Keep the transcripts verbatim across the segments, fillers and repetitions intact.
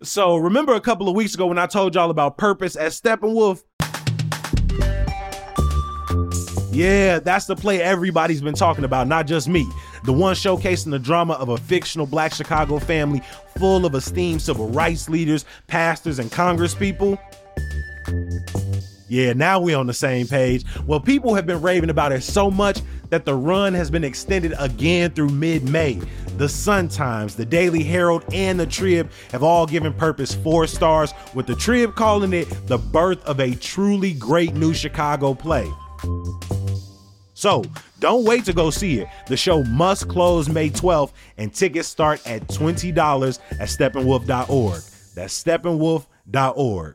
So remember a couple of weeks ago when I told y'all about Purpose at Steppenwolf? Yeah, that's the play everybody's been talking about, not just me. The one showcasing the drama of a fictional Black Chicago family full of esteemed civil rights leaders, pastors, and congresspeople. Yeah, now we're on the same page. Well, people have been raving about it so much that the run has been extended again through mid-May. The Sun-Times, the Daily Herald, and the Trib have all given Purpose four stars, with the Trib calling it the birth of a truly great new Chicago play. So, don't wait to go see it. The show must close May twelfth, and tickets start at twenty dollars at steppenwolf dot org. That's steppenwolf dot org.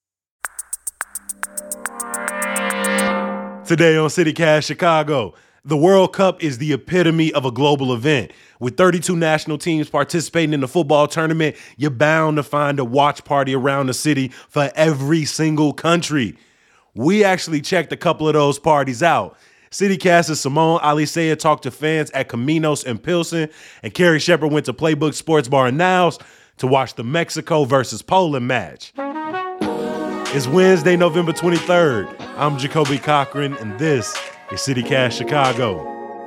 Today on CityCast Chicago, the World Cup is the epitome of a global event. With thirty-two national teams participating in the football tournament, you're bound to find a watch party around the city for every single country. We actually checked a couple of those parties out. CityCast's Simone Alicea talked to fans at Caminos and Pilsen, and Carrie Shepard went to Playbook Sports Bar and Niles to watch the Mexico versus Poland match. It's Wednesday, November twenty-third. I'm Jacoby Cochran, and this is CityCast Chicago.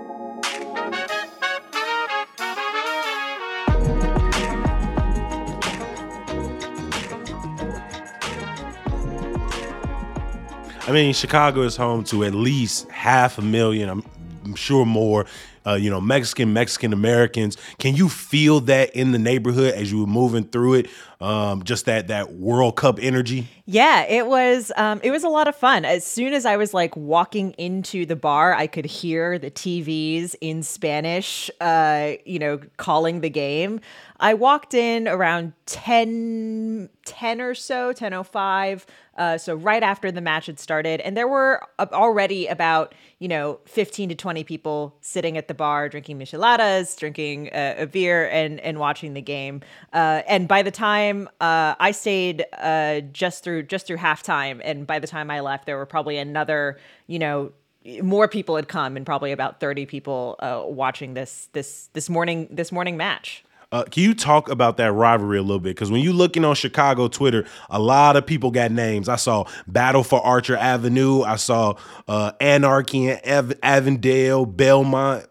I mean, Chicago is home to at least half a million, I'm, I'm sure more, uh, you know, Mexican, Mexican Americans. Can you feel that in the neighborhood as you were moving through it? Um, just that that World Cup energy? Yeah, it was um, it was a lot of fun. As soon as I was like walking into the bar, I could hear the T Vs in Spanish, uh, you know, calling the game. I walked in around ten, ten or so, ten oh five. Uh, so right after the match had started, and there were already about, you know, fifteen to twenty people sitting at the bar, drinking micheladas, drinking uh, a beer, and and watching the game. Uh, and by the time uh, I stayed uh, just through just through halftime, and by the time I left, there were probably another, you know, more people had come, and probably about thirty people uh, watching this this this morning this morning match. Uh, can you talk about that rivalry a little bit? Because when you're looking on Chicago Twitter, a lot of people got names. I saw Battle for Archer Avenue. I saw uh, Anarchy in Av- Avondale, Belmont,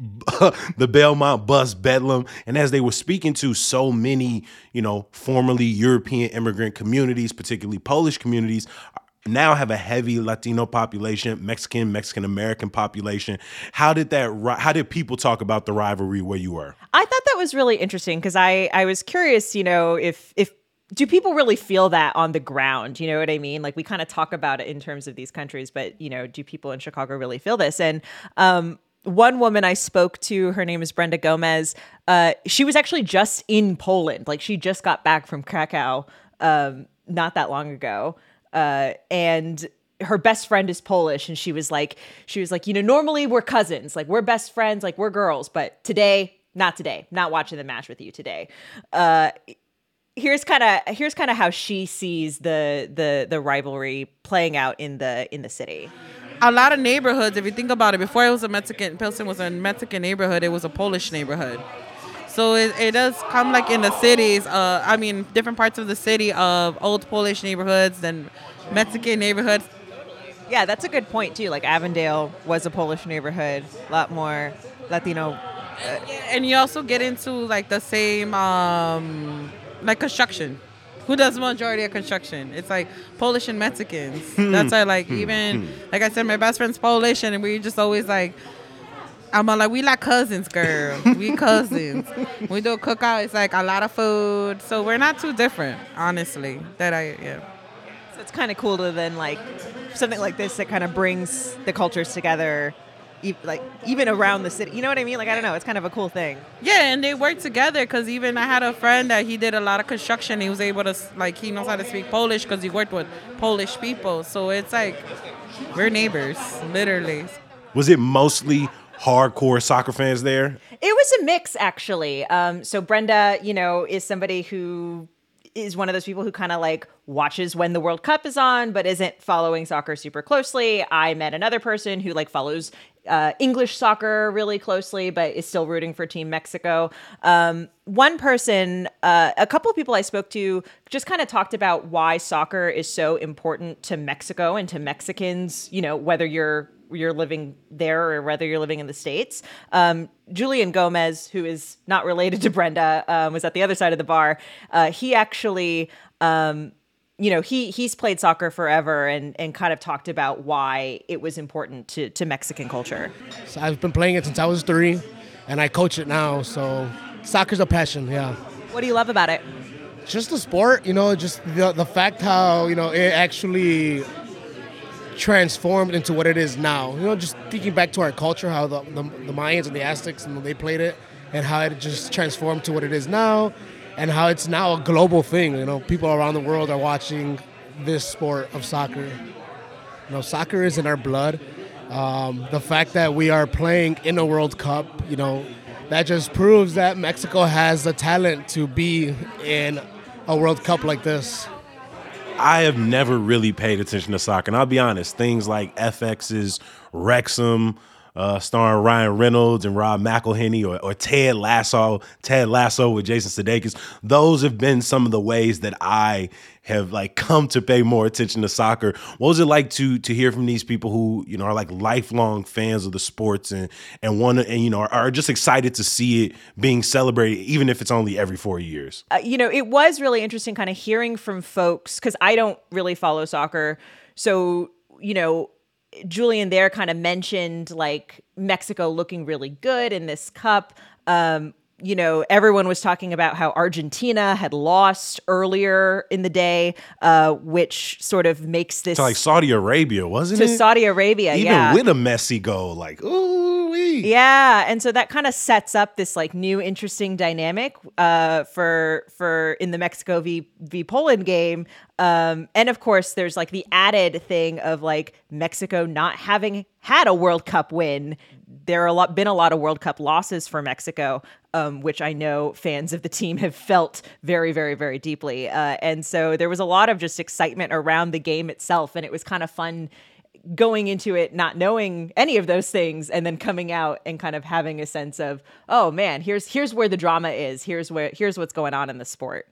the Belmont Bus Bedlam. And as they were speaking to so many, you know, formerly European immigrant communities, particularly Polish communities, now have a heavy Latino population, Mexican, Mexican-American population. How did that, how did people talk about the rivalry where you were? I thought that was really interesting because I, I was curious, you know, if, if, do people really feel that on the ground? You know what I mean? Like we kind of talk about it in terms of these countries, but, you know, do people in Chicago really feel this? And, um, one woman I spoke to, her name is Brenda Gomez. Uh, she was actually just in Poland. Like she just got back from Krakow, um, not that long ago. Uh, and her best friend is Polish. And she was like, she was like, you know, normally we're cousins, like we're best friends, like we're girls, but today, not today, not watching the match with you today. Uh, here's kind of, here's kind of how she sees the, the, the rivalry playing out in the, in the city. A lot of neighborhoods, if you think about it, before it was a Mexican, Pilsen was a Mexican neighborhood, it was a Polish neighborhood. So it, it does come like in the cities, uh, I mean, different parts of the city of old Polish neighborhoods than Mexican neighborhoods. Yeah, that's a good point too. Like Avondale was a Polish neighborhood, a lot more Latino. Uh, and you also get into like the same, um, like construction. Who does the majority of construction? It's like Polish and Mexicans. That's why like even, like I said, my best friend's Polish and we just always like, I'm like, we like cousins, girl. We cousins. We do a cookout. It's like a lot of food. So we're not too different, honestly. That I, yeah. So it's kind of cool to then like something like this that kind of brings the cultures together, e- like even around the city. You know what I mean? Like, I don't know. It's kind of a cool thing. Yeah, and they work together because even I had a friend that he did a lot of construction. He was able to, like, he knows how to speak Polish because he worked with Polish people. So it's like, we're neighbors, literally. Was it mostly hardcore soccer fans there? It was a mix, actually. Um, so Brenda, you know, is somebody who is one of those people who kind of like watches when the World Cup is on, but isn't following soccer super closely. I met another person who like follows uh, English soccer really closely, but is still rooting for Team Mexico. Um, one person, uh, a couple of people I spoke to just kind of talked about why soccer is so important to Mexico and to Mexicans, you know, whether you're you're living there or whether you're living in the States. Um, Julian Gomez, who is not related to Brenda, um, was at the other side of the bar. Uh, he actually, um, you know, he he's played soccer forever and, and kind of talked about why it was important to, to Mexican culture. So I've been playing it since I was three, and I coach it now. So soccer's a passion, yeah. What do you love about it? Just the sport, you know, just the, the fact how, you know, it actually transformed into what it is now. You know, just thinking back to our culture, how the, the, the Mayans and the Aztecs, and they played it, and how it just transformed to what it is now, and how it's now a global thing. You know, people around the world are watching this sport of soccer. You know, soccer is in our blood. Um, the fact that we are playing in a World Cup, you know, that just proves that Mexico has the talent to be in a World Cup like this. I have never really paid attention to soccer. And I'll be honest, things like F X's Wrexham, uh, starring Ryan Reynolds and Rob McElhenney, or, or Ted Lasso, Ted Lasso with Jason Sudeikis, those have been some of the ways that I have like come to pay more attention to soccer. What was it like to to hear from these people who, you know, are like lifelong fans of the sports and and want to, and you know, are, are just excited to see it being celebrated, even if it's only every four years? Uh, you know, it was really interesting kind of hearing from folks, because I don't really follow soccer. So, you know, Julian there kind of mentioned like Mexico looking really good in this cup. Um, you know, everyone was talking about how Argentina had lost earlier in the day, uh, which sort of makes this... To like Saudi Arabia, wasn't to it? To Saudi Arabia, Even yeah. Even with a Messi goal, like, ooh-wee. Yeah, and so that kind of sets up this like new interesting dynamic uh, for for in the Mexico v v Poland game. Um, and of course, there's like the added thing of like Mexico not having had a World Cup win. There are a lot been a lot of World Cup losses for Mexico, um, which I know fans of the team have felt very, very, very deeply. Uh, and so there was a lot of just excitement around the game itself, and it was kind of fun going into it not knowing any of those things, and then coming out and kind of having a sense of, oh man, here's here's where the drama is. Here's where here's what's going on in the sport.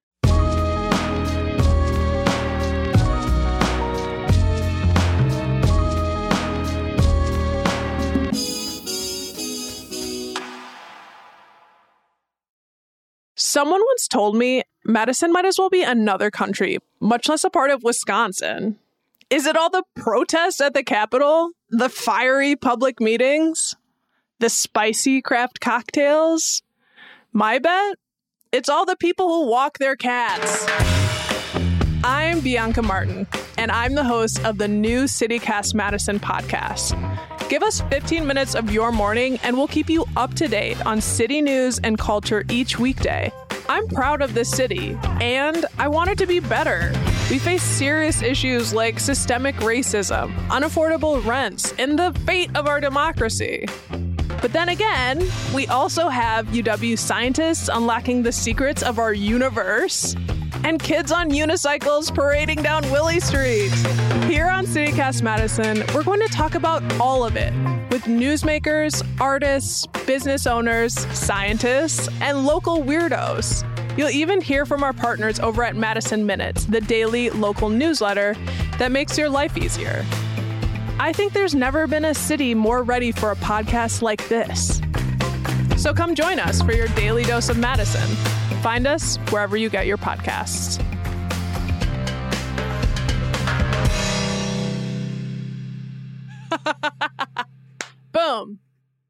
Someone once told me Madison might as well be another country, much less a part of Wisconsin. Is it all the protests at the Capitol? The fiery public meetings? The spicy craft cocktails? My bet? It's all the people who walk their cats. I'm Bianca Martin, and I'm the host of the new CityCast Madison podcast. Give us fifteen minutes of your morning, and we'll keep you up to date on city news and culture each weekday. I'm proud of this city, and I want it to be better. We face serious issues like systemic racism, unaffordable rents, and the fate of our democracy. But then again, we also have U W scientists unlocking the secrets of our universe, and kids on unicycles parading down Willie Street. Here on CityCast Madison, we're going to talk about all of it with newsmakers, artists, business owners, scientists, and local weirdos. You'll even hear from our partners over at Madison Minutes, the daily local newsletter that makes your life easier. I think there's never been a city more ready for a podcast like this. So come join us for your daily dose of Madison. Find us wherever you get your podcasts. Boom.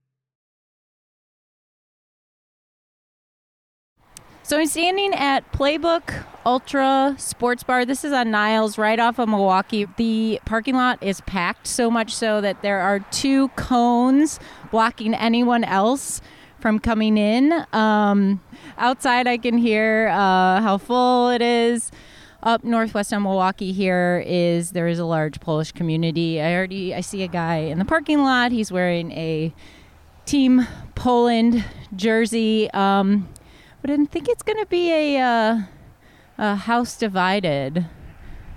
So I'm standing at Playbook Ultra Sports Bar. This is on Niles, right off of Milwaukee. The parking lot is packed, so much so that there are two cones blocking anyone else from coming in. Um, outside, I can hear uh, how full it is. Up northwest of Milwaukee here is there is a large Polish community. I already I see a guy in the parking lot. He's wearing a Team Poland jersey. Um, but I think it's going to be a, uh, a house divided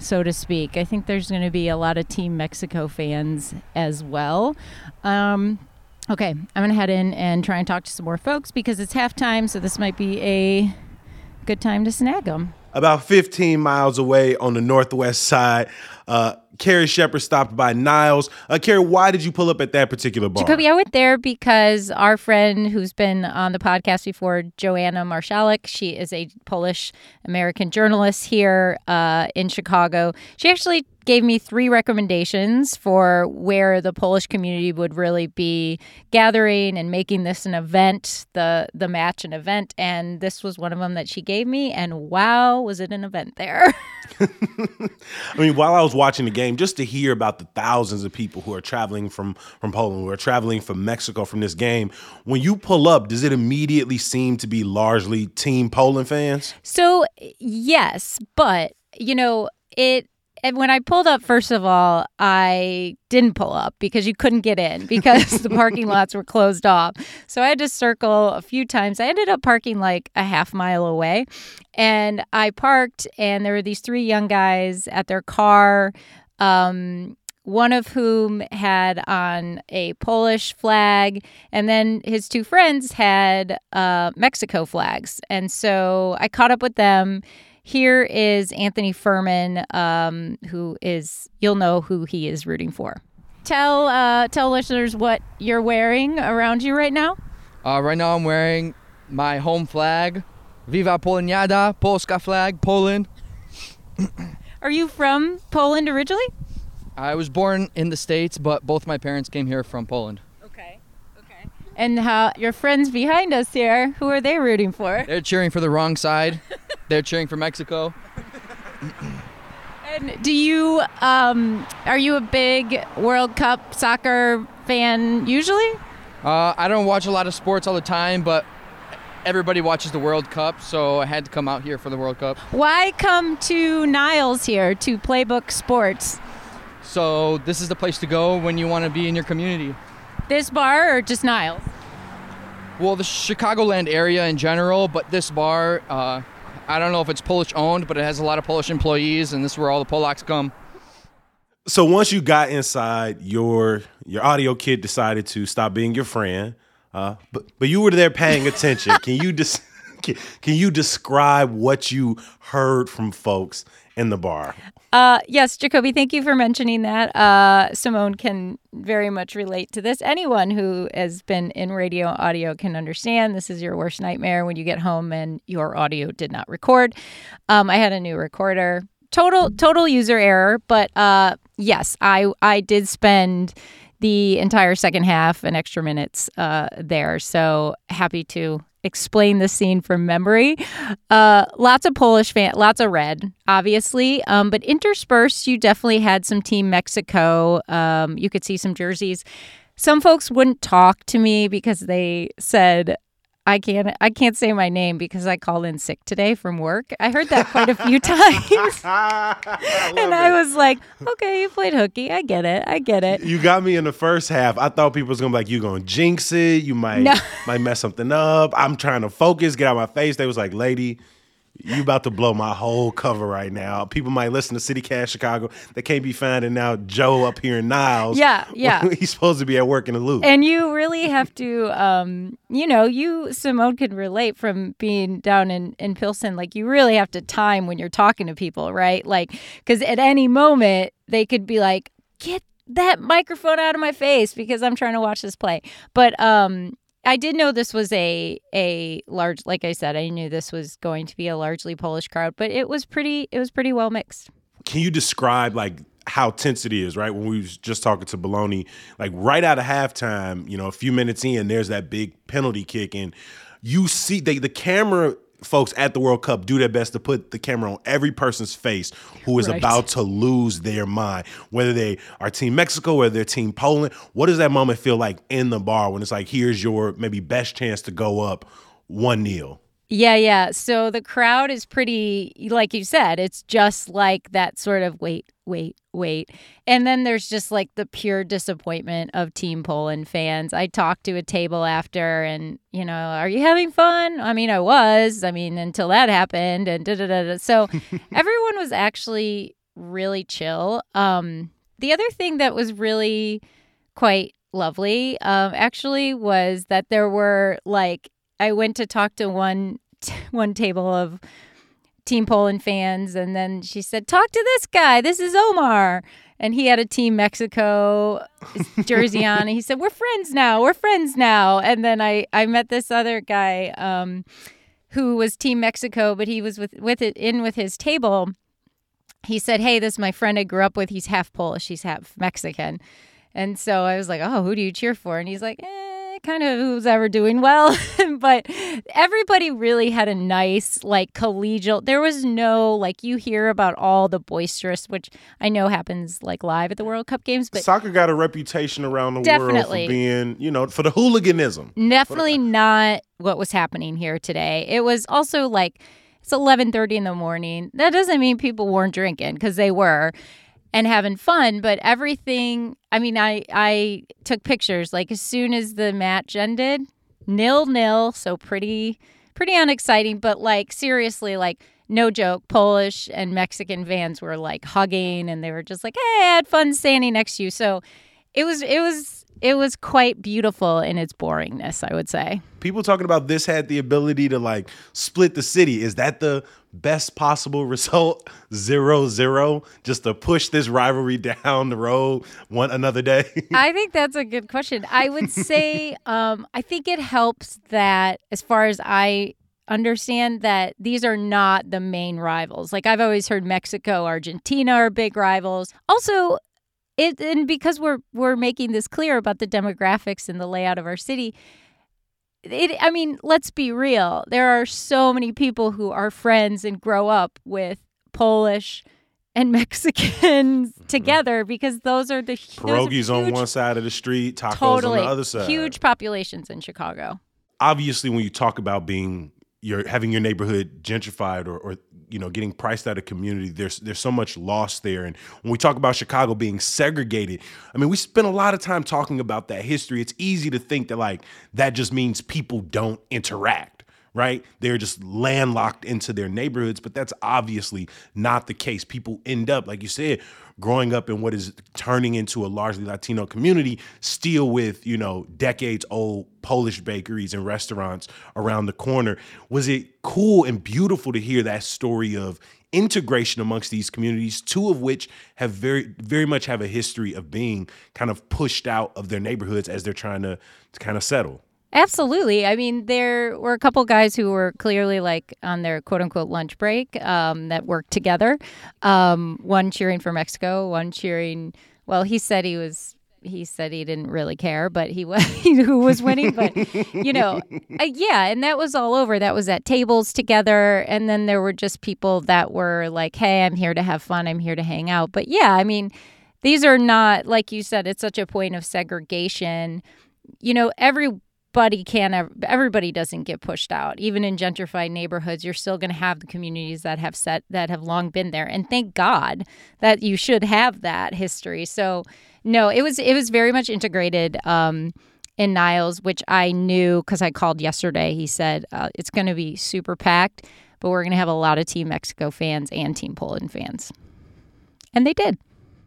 so to speak. I think there's going to be a lot of Team Mexico fans as well. Um, okay, I'm going to head in and try and talk to some more folks because it's halftime, so this might be a good time to snag them. About fifteen miles away on the northwest side, uh, Carrie Shepard stopped by Niles. Uh, Carrie, why did you pull up at that particular bar? Jacoby, I went there because our friend who's been on the podcast before, Joanna Marszalek, she is a Polish-American journalist here uh, in Chicago. She actually gave me three recommendations for where the Polish community would really be gathering and making this an event, the the match an event, and this was one of them that she gave me, and wow, was it an event there. I mean, while I was watching the game, just to hear about the thousands of people who are traveling from, from Poland, who are traveling from Mexico from this game, when you pull up, does it immediately seem to be largely Team Poland fans? So, yes, but, you know, it And when I pulled up, first of all, I didn't pull up because you couldn't get in because the parking lots were closed off. So I had to circle a few times. I ended up parking like a half mile away. And I parked, and there were these three young guys at their car, um, one of whom had on a Polish flag, and then his two friends had uh, Mexico flags. And so I caught up with them. Here is Anthony Furman, um, who is, you'll know who he is rooting for. Tell uh, tell listeners what you're wearing around you right now. Uh, right now I'm wearing my home flag, Viva Poloniada, Polska flag, Poland. Are you from Poland originally? I was born in the States, but both my parents came here from Poland. Okay, okay. And how your friends behind us here, who are they rooting for? They're cheering for the wrong side. They're cheering for Mexico. And do you, um, are you a big World Cup soccer fan usually? Uh, I don't watch a lot of sports all the time, but everybody watches the World Cup, so I had to come out here for the World Cup. Why come to Niles here, to Playbook Sports? So this is the place to go when you want to be in your community. This bar or just Niles? Well, the Chicagoland area in general, but this bar, uh, I don't know if it's Polish owned, but it has a lot of Polish employees, and this is where all the Polacks come. So once you got inside, your your audio kid decided to stop being your friend, uh, but but you were there paying attention. Can you dis- can, can you describe what you heard from folks in the bar? Uh, yes, Jacoby, thank you for mentioning that. Uh, Simone can very much relate to this. Anyone who has been in radio audio can understand this is your worst nightmare when you get home and your audio did not record. Um, I had a new recorder. Total total user error, but uh, yes, I I did spend the entire second half and extra minutes uh, there. So happy to explain the scene from memory. Uh, lots of Polish fan, lots of red, obviously. Um, but interspersed, you definitely had some Team Mexico. Um, you could see some jerseys. Some folks wouldn't talk to me because they said, I can't I can't say my name because I called in sick today from work. I heard that quite a few times. I and I was like, okay, you played hooky. I get it. I get it. You got me in the first half. I thought people was gonna be like, you gonna jinx it. You might No. might mess something up. I'm trying to focus, get out of my face. They was like, lady, you about to blow my whole cover right now. People might listen to CityCast Chicago. They can't be finding out Joe up here in Niles. Yeah, yeah. He's supposed to be at work in the loop. And you really have to, um, you know, you, Simone, can relate from being down in, in Pilsen. Like, you really have to time when you're talking to people, right? Like, because at any moment, they could be like, get that microphone out of my face because I'm trying to watch this play. But um, I did know this was a a large, like I said, I knew this was going to be a largely Polish crowd, but it was pretty, it was pretty well mixed. Can you describe like how tense it is, right? When we was just talking to Baloney, like right out of halftime, you know, a few minutes in, there's that big penalty kick, and you see they, the camera folks at the World Cup do their best to put the camera on every person's face who is Right. about to lose their mind, whether they are Team Mexico, whether they're Team Poland. What does that moment feel like in the bar when it's like, here's your maybe best chance to go up one nil? Yeah, yeah. So the crowd is pretty, like you said, it's just like that sort of wait, wait, wait. And then there's just like the pure disappointment of Team Poland fans. I talked to a table after and, you know, are you having fun? I mean, I was. I mean, until that happened and da da da da. So everyone was actually really chill. Um, the other thing that was really quite lovely, um, actually, was that there were like I went to talk to one t- one table of Team Poland fans, and then she said, "Talk to this guy. This is Omar." And he had a Team Mexico jersey on. And he said, "We're friends now. We're friends now." And then I, I met this other guy um, who was Team Mexico, but he was with, with it in with his table. He said, "Hey, this is my friend I grew up with. He's half Polish. He's half Mexican." And so I was like, "Oh, who do you cheer for?" And he's like, eh, kind of who's ever doing well. But everybody really had a nice, like, collegial. There was no, like, you hear about all the boisterous, which I know happens, like, live at the World Cup games. But soccer got a reputation around the definitely. world for being, you know, for the hooliganism. Definitely not what was happening here today. It was also, like, it's eleven thirty in the morning. That doesn't mean people weren't drinking, because they were. And having fun, but everything, I mean, I, I took pictures, like, as soon as the match ended, nil-nil, so pretty, pretty unexciting, but, like, seriously, like, no joke, Polish and Mexican fans were, like, hugging, and they were just like, hey, I had fun standing next to you, so it was, it was, it was quite beautiful in its boringness, I would say. People talking about this had the ability to, like, split the city. Is that the best possible result? Zero zero, just to push this rivalry down the road one another day? I think that's a good question. I would say um, I think it helps that, as far as I understand, that these are not the main rivals. Like, I've always heard Mexico, Argentina are big rivals. Also, it and because we're we're making this clear about the demographics and the layout of our city. It, I mean, let's be real. There are so many people who are friends and grow up with Polish and Mexicans together, because those are the pierogies those are huge, on one side of the street, tacos totally, on the other side. Huge populations in Chicago. Obviously, when you talk about being your having your neighborhood gentrified or, or you know getting priced out of community, there's there's so much loss there. And when we talk about Chicago being segregated, I mean, we spend a lot of time talking about that history. It's easy to think that, like, that just means people don't interact, right? They're just landlocked into their neighborhoods, but that's obviously not the case. People end up, like you said, growing up in what is turning into a largely Latino community, still with, you know, decades old Polish bakeries and restaurants around the corner. Was it cool and beautiful to hear that story of integration amongst these communities, two of which have very, very much have a history of being kind of pushed out of their neighborhoods as they're trying to, to kind of settle? Absolutely. I mean, there were a couple guys who were clearly, like, on their quote-unquote lunch break um, that worked together. Um, one cheering for Mexico, one cheering, well, he said he was, he said he didn't really care, but he was, who was winning. But, you know, uh, yeah, and that was all over. That was at tables together. And then there were just people that were like, hey, I'm here to have fun. I'm here to hang out. But, yeah, I mean, these are not, like you said, it's such a point of segregation. You know, every Everybody can everybody doesn't get pushed out. Even in gentrified neighborhoods, you're still going to have the communities that have set that have long been there, and thank God that you should have that history. So no, it was it was very much integrated um, in Niles, which I knew because I called yesterday. He said uh, it's going to be super packed, but we're going to have a lot of Team Mexico fans and Team Poland fans, and they did.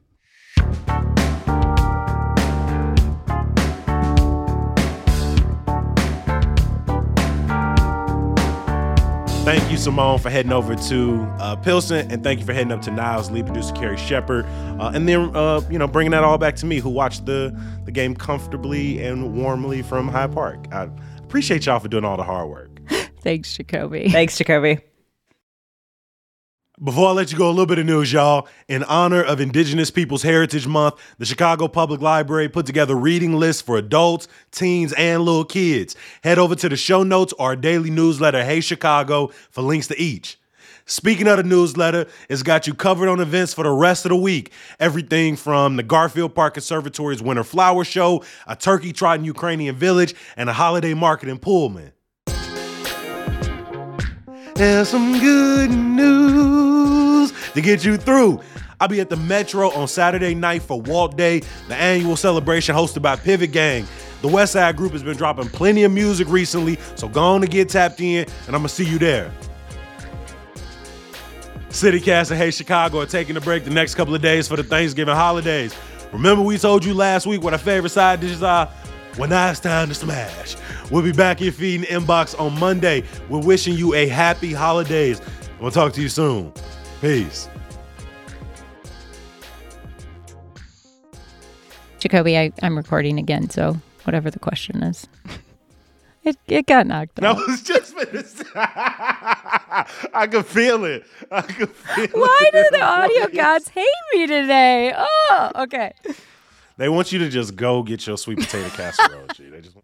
Thank you, Simone, for heading over to uh, Pilsen, and thank you for heading up to Niles, lead producer Carrie Shepard, uh, and then uh, you know bringing that all back to me, who watched the the game comfortably and warmly from Hyde Park. I appreciate y'all for doing all the hard work. Thanks, Jacoby. Thanks, Jacoby. Before I let you go, a little bit of news, y'all. In honor of Indigenous Peoples Heritage Month, the Chicago Public Library put together reading lists for adults, teens, and little kids. Head over to the show notes or our daily newsletter, Hey Chicago, for links to each. Speaking of the newsletter, it's got you covered on events for the rest of the week. Everything from the Garfield Park Conservatory's Winter Flower Show, a turkey trot in Ukrainian Village, and a holiday market in Pullman. There's some good news to get you through. I'll be at the Metro on Saturday night for Walt Day, the annual celebration hosted by Pivot Gang. The West Side Group has been dropping plenty of music recently, so go on and get tapped in, and I'm going to see you there. CityCast and Hey Chicago are taking a break the next couple of days for the Thanksgiving holidays. Remember we told you last week what our favorite side dishes are? Well, now it's time to smash. We'll be back in Feeding Inbox on Monday. We're wishing you a happy holidays. We'll talk to you soon. Peace. Jacoby, I, I'm recording again, so whatever the question is. It it got knocked I out. was just I could feel it. I could feel Why it. do the audio gods hate me today? Oh, okay. They want you to just go get your sweet potato casserole, G. They just want